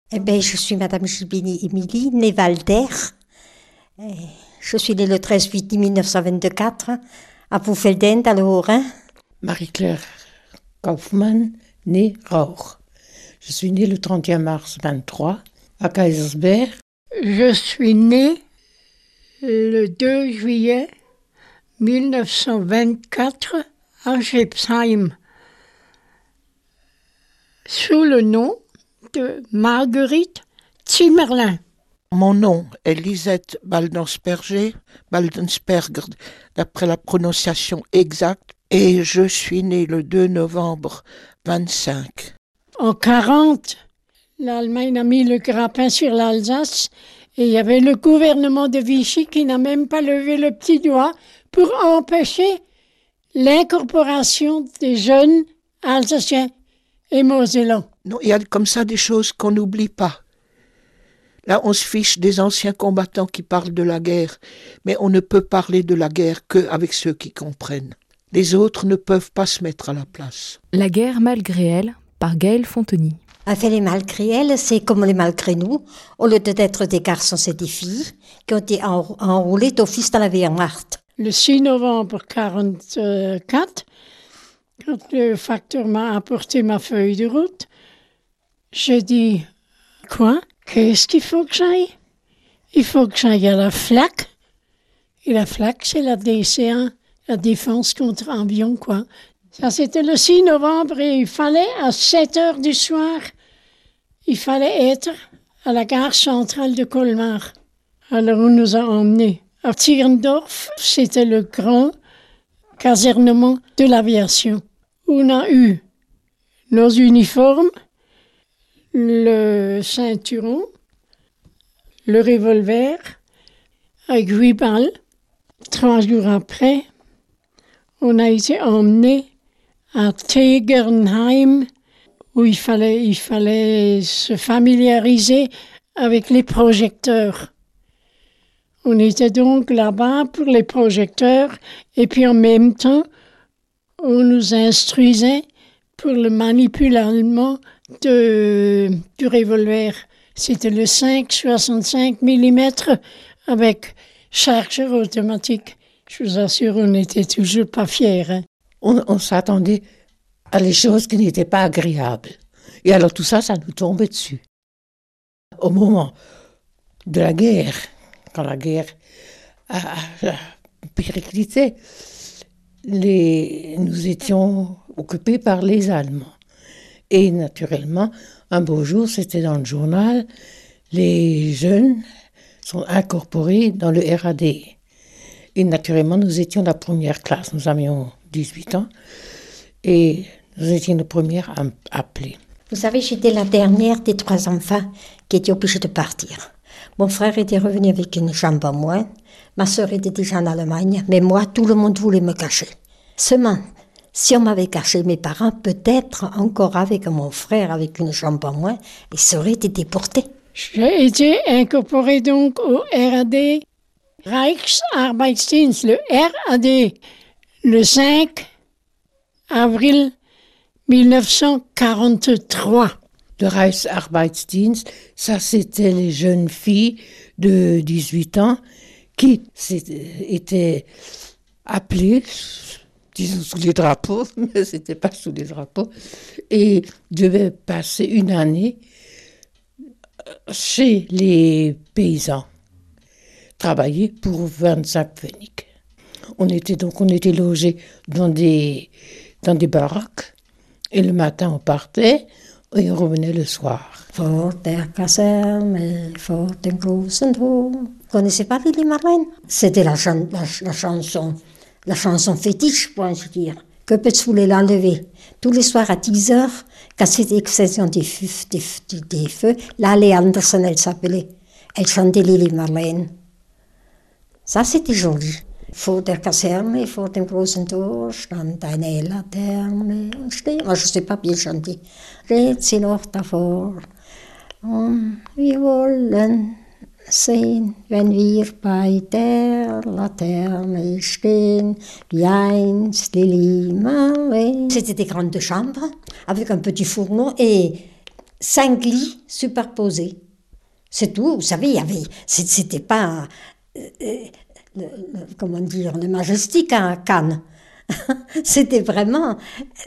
Eh bien, je suis Madame Gilbini Émilie, née Valder. Je suis née le 13 juillet 1924 à Pfeffelden, dans le Haut-Rhin. Marie-Claire Kaufmann, née Rauch. Je suis née le 31 mars 23 à Kaisersberg. Je suis née le 2 juillet 1924 à Gipsheim, sous le nom de Marguerite Zimmerlin. Mon nom est Lisette Baldensperger, d'après la prononciation exacte, et je suis née le 2 novembre 25. En 1940, l'Allemagne a mis le grappin sur l'Alsace et il y avait le gouvernement de Vichy qui n'a même pas levé le petit doigt pour empêcher l'incorporation des jeunes Alsaciens et Mosellans. Non, il y a comme ça des choses qu'on n'oublie pas. Là, on se fiche des anciens combattants qui parlent de la guerre, mais on ne peut parler de la guerre qu'avec ceux qui comprennent. Les autres ne peuvent pas se mettre à la place. La guerre malgré elle, par Gaëlle Fonteny. Enfin, les malgré elles, c'est comme les malgré nous. Au lieu d'être des garçons, c'est des filles qui ont été enrôlées d'office dans la Wehrmacht. Le 6 novembre 1944, quand le facteur m'a apporté ma feuille de route, j'ai dit « Quoi ? Qu'est-ce qu'il faut que j'aille ? Il faut que j'aille à la FLAC. » Et la FLAC, c'est la DCA, la défense contre avion, quoi. Ça, c'était le 6 novembre et il fallait, à 7 heures du soir, il fallait être à la gare centrale de Colmar. Alors, on nous a emmenés à Tierndorf. C'était le grand casernement de l'aviation. On a eu nos uniformes, le ceinturon, le revolver, avec 8 balles. 3 jours après, on a été emmenés à Tegernheim, où il fallait se familiariser avec les projecteurs. On était donc là-bas pour les projecteurs, et puis en même temps, on nous instruisait pour le manipulement du revolver. C'était le 5,65 mm avec chargeur automatique. Je vous assure, on n'était toujours pas fiers. Hein. On s'attendait à des choses qui n'étaient pas agréables. Et alors tout ça, ça nous tombait dessus. Au moment de la guerre, quand la guerre a périclité, nous étions occupés par les Allemands. Et naturellement, un beau jour, c'était dans le journal, les jeunes sont incorporés dans le RAD. Et naturellement, nous étions la première classe, nous avions 18 ans, et nous étions les premières à appeler. Vous savez, j'étais la dernière des 3 enfants qui étaient obligés de partir. Mon frère était revenu avec une jambe en moins, ma sœur était déjà en Allemagne, mais moi, tout le monde voulait me cacher. Seulement, si on m'avait caché mes parents, peut-être encore avec mon frère, avec une jambe en moins, ils seraient été déportés. J'ai été incorporé donc au RAD, Reichsarbeitsdienst, le RAD, le 5 avril 1943. Le Reichsarbeitsdienst, ça c'était les jeunes filles de 18 ans qui étaient appelées, disons sous les drapeaux, mais c'était pas sous les drapeaux, et devaient passer une année chez les paysans, travailler pour 25 pfennig. On était logés dans des baraques, et le matin on partait, et on revenait le soir. Vor der Kaserne, vor dem großen Tor. Vous connaissez pas Lili Marlène? C'était la chanson fétiche, pour ainsi dire. Que peut-tu voulait l'enlever? Tous les soirs à 10 heures, quand c'était l'extinction des feux, Lale Anderson, elle s'appelait. Elle chantait Lili Marlène. Ça, c'était joli. Vor der Kaserne, vor dem großen Tor, stand eine Laterne. Moi, je ne sais pas bien chanter. Steht sie noch davor. Und wir wollen sehen, wenn wir bei der Laterne stehen, wie einst Lili Marlène. C'était des grandes chambres avec un petit fourneau et 5 lits superposés. C'est tout. Vous savez, c'était pas, comment dire, le Majestic à Cannes. C'était vraiment,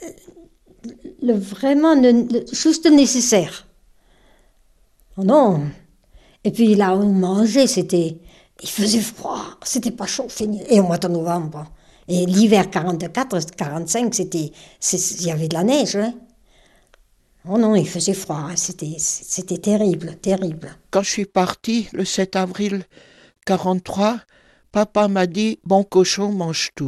juste le nécessaire. Oh non. Et puis là où on mangeait, il faisait froid, c'était pas chaud, fini. Et au mois de novembre. Et l'hiver 44, 45, il y avait de la neige. Hein. Oh non, il faisait froid, hein. C'était terrible, terrible. Quand je suis partie le 7 avril 43, papa m'a dit « Bon cochon, mange tout ».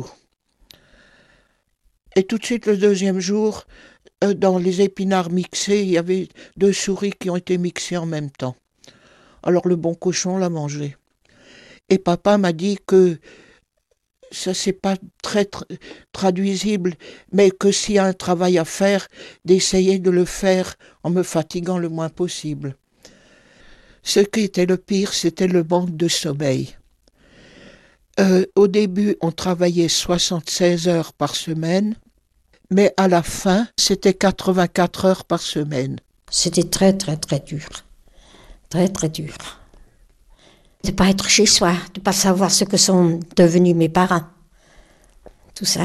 Et tout de suite, le deuxième jour, dans les épinards mixés, il y avait 2 souris qui ont été mixées en même temps. Alors le bon cochon l'a mangé. Et papa m'a dit que ça c'est pas très traduisible, mais que s'il y a un travail à faire, d'essayer de le faire en me fatiguant le moins possible. Ce qui était le pire, c'était le manque de sommeil. Au début, on travaillait 76 heures par semaine, mais à la fin, c'était 84 heures par semaine. C'était très, très, très dur. Très, très dur. De ne pas être chez soi, de ne pas savoir ce que sont devenus mes parents. Tout ça.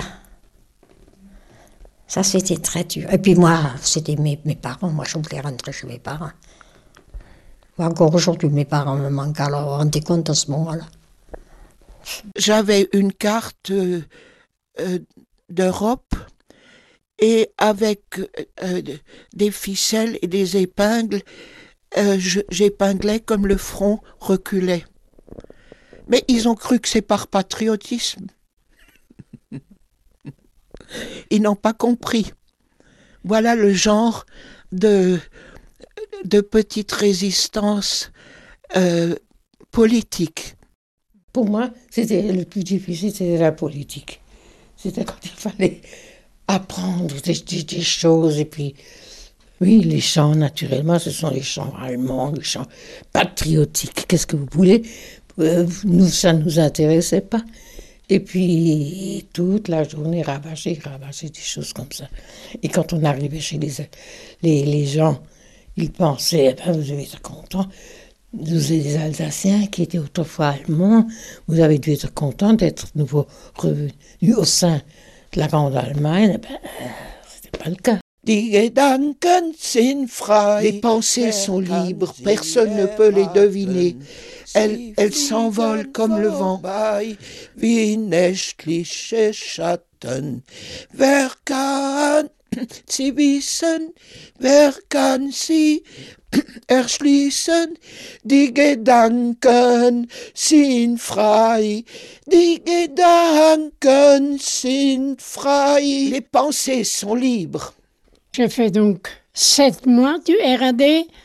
Ça, c'était très dur. Et puis moi, c'était mes parents. Moi, je voulais rentrer chez mes parents. Encore aujourd'hui, mes parents me manquent. Alors, vous vous rendez compte à ce moment-là. J'avais une carte d'Europe et avec des ficelles et des épingles, j'épinglais comme le front reculait. Mais ils ont cru que c'est par patriotisme. Ils n'ont pas compris. Voilà le genre de petite résistance politique. Pour moi, c'était le plus difficile, c'était la politique. C'était quand il fallait apprendre des choses. Et puis, oui, les chants, naturellement, ce sont les chants allemands, les chants patriotiques. Qu'est-ce que vous voulez ? Nous, ça ne nous intéressait pas. Et puis, toute la journée, rabâcher des choses comme ça. Et quand on arrivait chez les gens, ils pensaient, vous devez être contents. Vous êtes des Alsaciens qui étaient autrefois allemands. Vous avez dû être contents d'être de nouveau revenus au sein de la Grande Allemagne. C'était pas le cas. Die Gedanken sind frei. Les pensées sont libres, personne ne peut les deviner. Elles s'envolent comme le vent. Wie nächtliche Schatten. Wer kann sie wissen? Wer kann sie erschließen? Die Gedanken sind frei. Die Gedanken sind frei. Les pensées sont libres. J'ai fait donc 7 mois du RAD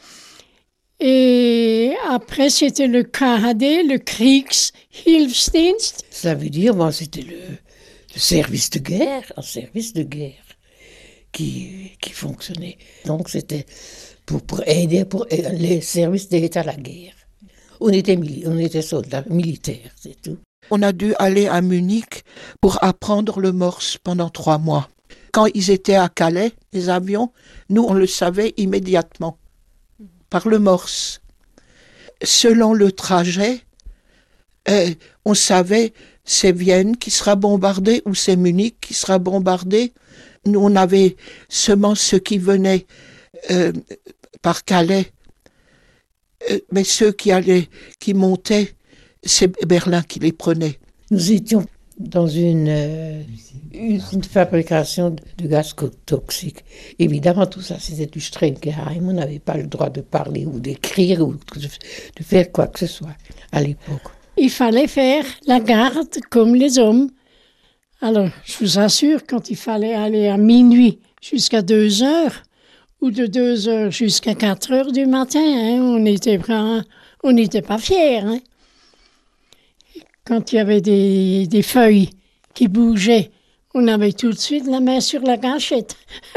et après c'était le KHD, le Kriegshilfsdienst. Ça veut dire, bon, c'était le service de guerre, un service de guerre qui fonctionnait. Donc c'était pour aider les services d'aide à la guerre. On était soldats militaires, c'est tout. On a dû aller à Munich pour apprendre le morse pendant 3 mois. Quand ils étaient à Calais, les avions, nous, on le savait immédiatement, par le morse. Selon le trajet, on savait c'est Vienne qui sera bombardée ou c'est Munich qui sera bombardée. Nous, on avait seulement ceux qui venaient par Calais, mais ceux qui montaient, c'est Berlin qui les prenait. Nous étions dans une fabrication de gaz toxiques. Évidemment, tout ça, c'était du Strengheim. On n'avait pas le droit de parler ou d'écrire ou de faire quoi que ce soit à l'époque. Il fallait faire la garde comme les hommes. Alors, je vous assure, quand il fallait aller à minuit jusqu'à 2 heures, ou de 2 heures jusqu'à 4 heures du matin, on n'était pas fiers. Hein. Quand il y avait des feuilles qui bougeaient, on avait tout de suite la main sur la gâchette.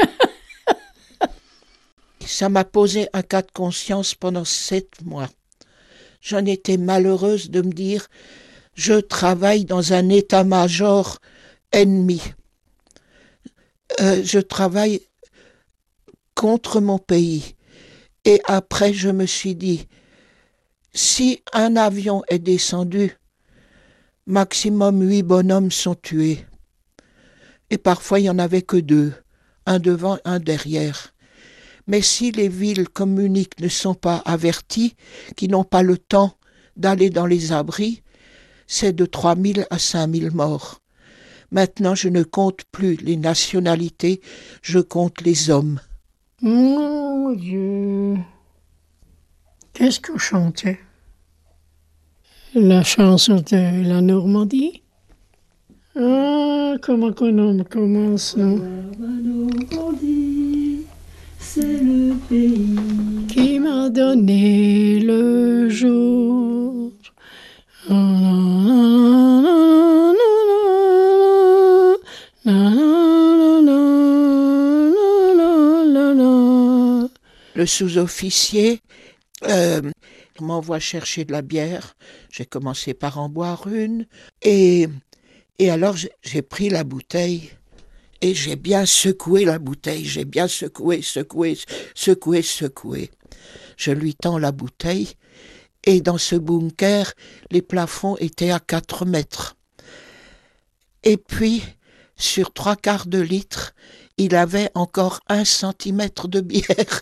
Ça m'a posé un cas de conscience pendant 7 mois. J'en étais malheureuse de me dire, je travaille dans un état-major ennemi. Je travaille contre mon pays. Et après, je me suis dit, si un avion est descendu, maximum 8 bonhommes sont tués. Et parfois, il n'y en avait que 2, un devant, un derrière. Mais si les villes communiques ne sont pas averties, qui n'ont pas le temps d'aller dans les abris, c'est de 3000 à 5000 morts. Maintenant, je ne compte plus les nationalités, je compte les hommes. Mon Dieu! Qu'est-ce qu'on chantait? La chanson de la Normandie? Ah, comment on commence, non? La Normandie, c'est le pays Qui m'a donné le jour. La, la, la, la. Le sous-officier m'envoie chercher de la bière. J'ai commencé par en boire une. Et alors, j'ai pris la bouteille et j'ai bien secoué la bouteille. J'ai bien secoué. Je lui tends la bouteille. Et dans ce bunker, les plafonds étaient à 4 mètres. Et puis, sur 3/4 de litre, il avait encore 1 centimètre de bière.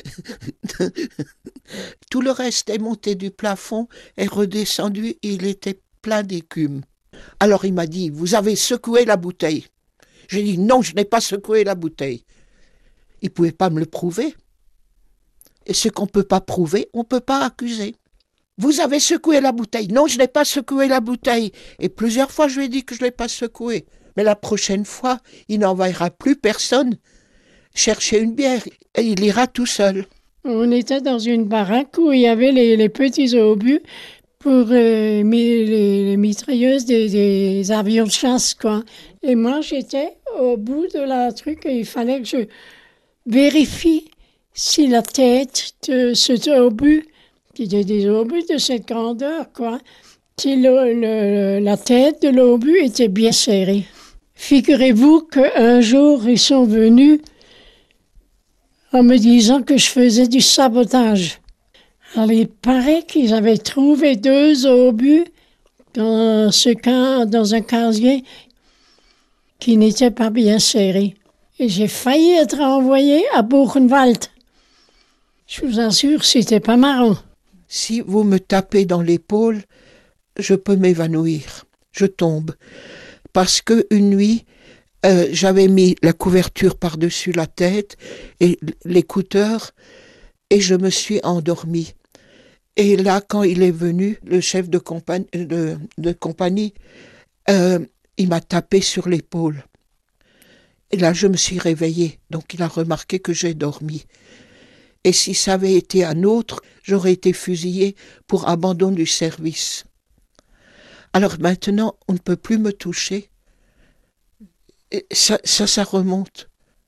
Tout le reste est monté du plafond, est redescendu, il était plein d'écume. Alors il m'a dit, vous avez secoué la bouteille. J'ai dit, non, je n'ai pas secoué la bouteille. Il ne pouvait pas me le prouver. Et ce qu'on ne peut pas prouver, on ne peut pas accuser. Vous avez secoué la bouteille. Non, je n'ai pas secoué la bouteille. Et plusieurs fois, je lui ai dit que je ne l'ai pas secouée. Mais la prochaine fois, il n'enverra plus personne chercher une bière. Et il ira tout seul. On était dans une baraque où il y avait les petits obus pour les mitrailleuses des avions de chasse, quoi. Et moi, j'étais au bout de la truc et il fallait que je vérifie si la tête de cet obus, qui était des obus de cette grandeur, quoi, si la tête de l'obus était bien serrée. Figurez-vous qu'un jour, ils sont venus en me disant que je faisais du sabotage. Alors, il paraît qu'ils avaient trouvé 2 obus dans un casier qui n'était pas bien serré. Et j'ai failli être envoyé à Buchenwald. Je vous assure, c'était pas marrant. Si vous me tapez dans l'épaule, je peux m'évanouir. Je tombe. Parce qu'une nuit, j'avais mis la couverture par-dessus la tête et l'écouteur et je me suis endormie. Et là, quand il est venu, le chef de compagnie, il m'a tapé sur l'épaule. Et là, je me suis réveillée. Donc, il a remarqué que j'ai dormi. Et si ça avait été un autre, j'aurais été fusillée pour abandon du service. Alors maintenant, on ne peut plus me toucher. Et ça remonte.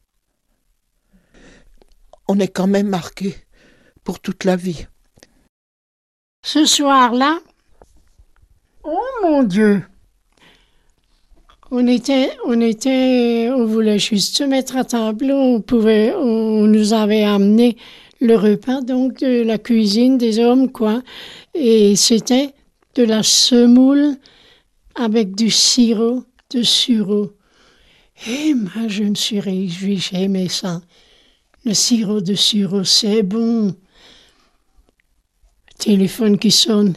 On est quand même marqué pour toute la vie. Ce soir-là, oh mon Dieu, on voulait juste se mettre à table, on nous avait amené le repas, donc de la cuisine des hommes, quoi, et c'était de la semoule avec du sirop de sureau. Et moi, je me suis réjouie, j'aimais ça. Le sirop de sureau, c'est bon. Téléphone qui sonne.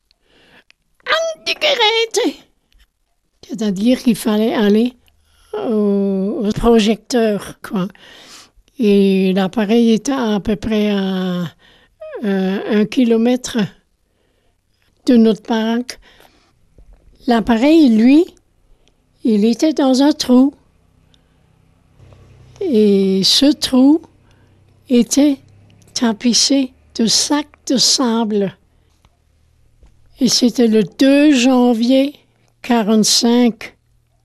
Antiquerete! C'est-à-dire qu'il fallait aller au projecteur, quoi. Et l'appareil était à peu près à 1 kilomètre de notre baraque. L'appareil, lui, il était dans un trou. Et ce trou était tapissé de sacs de sable. Et c'était le 2 janvier 1945,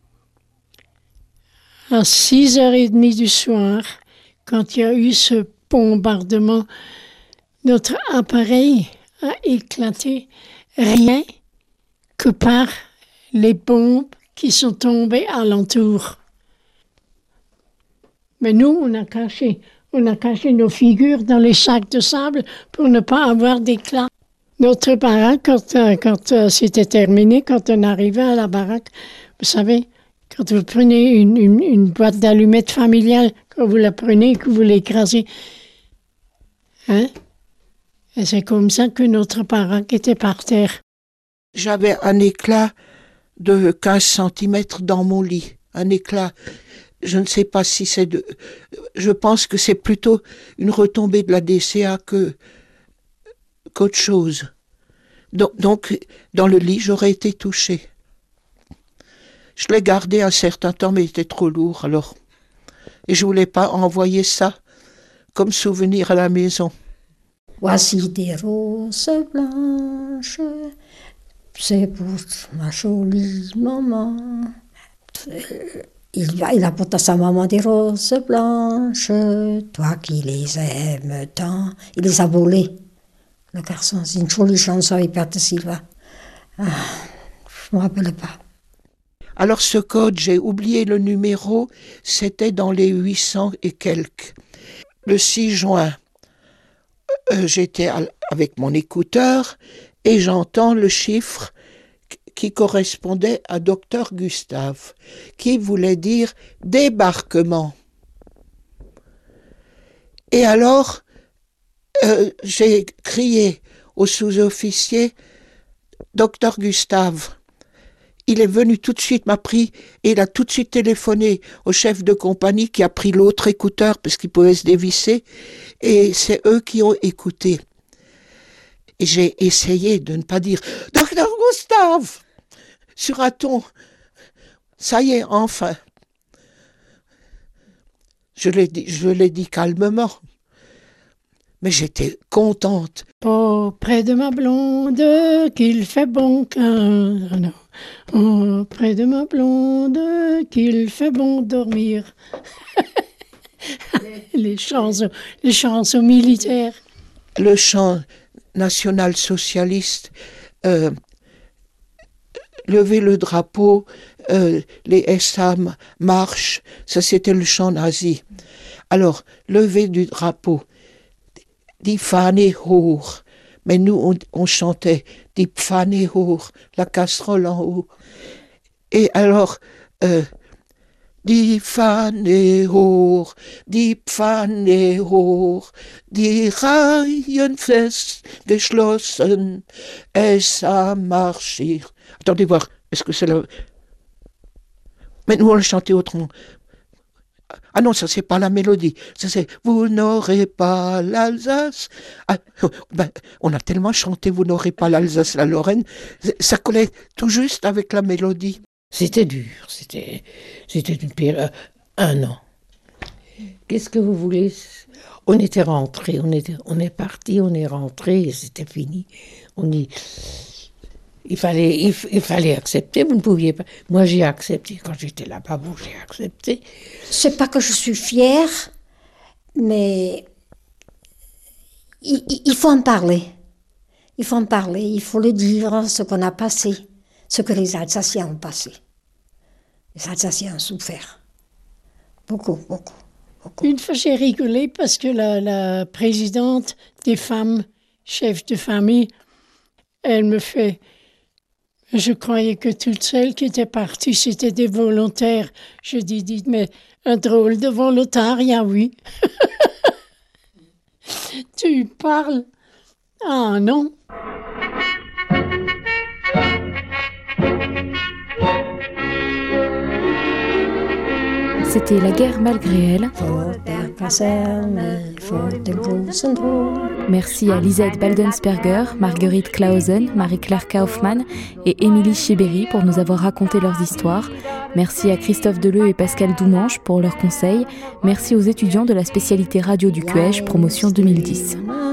à 6h30 du soir, quand il y a eu ce bombardement. Notre appareil a éclaté rien que par les bombes qui sont tombées alentour. Mais nous, on On a caché nos figures dans les sacs de sable pour ne pas avoir d'éclat. Notre baraque, quand c'était terminé, quand on arrivait à la baraque, vous savez, quand vous prenez une boîte d'allumettes familiale, quand vous la prenez et que vous l'écrasez, hein? Et c'est comme ça que notre baraque était par terre. J'avais un éclat de 15 cm dans mon lit. Un éclat, je ne sais pas si c'est je pense que c'est plutôt une retombée de la DCA qu'autre chose. Donc, dans le lit, j'aurais été touchée. Je l'ai gardé un certain temps, mais il était trop lourd, alors. Et je voulais pas envoyer ça comme souvenir à la maison. Voici des roses blanches, c'est pour ma jolie maman. Il apporte à sa maman des roses blanches, toi qui les aimes tant. Il les a volées, le garçon. C'est une jolie chanson avec Berthe Silva. Je ne me rappelle pas. Alors ce code, j'ai oublié le numéro, c'était dans les 800 et quelques. Le 6 juin, j'étais avec mon écouteur et j'entends le chiffre qui correspondait à Docteur Gustave, qui voulait dire débarquement. Et alors, j'ai crié au sous-officier, Docteur Gustave. Il est venu tout de suite, m'a pris, et il a tout de suite téléphoné au chef de compagnie qui a pris l'autre écouteur parce qu'il pouvait se dévisser, et c'est eux qui ont écouté. Et j'ai essayé de ne pas dire « Docteur Gustave !» sur un ton. Ça y est, enfin. Je l'ai dit calmement. Mais j'étais contente. Oh, près de ma blonde, qu'il fait bon qu'un... Oh, près de ma blonde, qu'il fait bon dormir. les chansons militaires. Le chant national-socialiste, lever le drapeau, les SA marchent, ça c'était le chant nazi. Alors, lever du drapeau, die Fahne hoch. Mais nous, on chantait die Pfanne hoch, la casserole en haut. Et alors, die Fahne hoch, die Pfanne hoch, die Reihen fest geschlossen, es a marché. Attendez voir, est-ce que c'est là? Mais nous, on le chantait autrement. Ah non, ça c'est pas la mélodie. Ça c'est « Vous n'aurez pas l'Alsace ». Ah, ben, on a tellement chanté « Vous n'aurez pas l'Alsace, la Lorraine ». Ça collait tout juste avec la mélodie. C'était dur, c'était une période, 1 an. Qu'est-ce que vous voulez? On était rentrés, on est partis, on est rentrés et c'était fini. Il fallait accepter, vous ne pouviez pas. Moi, j'ai accepté. Quand j'étais là-bas, bon, j'ai accepté. C'est pas que je suis fière, mais il faut en parler. Il faut en parler, il faut le dire, ce qu'on a passé, ce que les Alsaciens ont passé. Les Alsaciens ont souffert. Beaucoup. Une fois, j'ai rigolé parce que la présidente des femmes, chef de famille, elle me fait... Je croyais que toutes celles qui étaient parties, c'était des volontaires. Je dis, mais un drôle de volontariat, oui. Tu parles? Ah non. C'était La guerre malgré elle. Merci à Lisette Baldensperger, Marguerite Clausen, Marie-Claire Kaufmann et Émilie Chibéry pour nous avoir raconté leurs histoires. Merci à Christophe Deleu et Pascal Doumanche pour leurs conseils. Merci aux étudiants de la spécialité radio du QEJ, promotion 2010.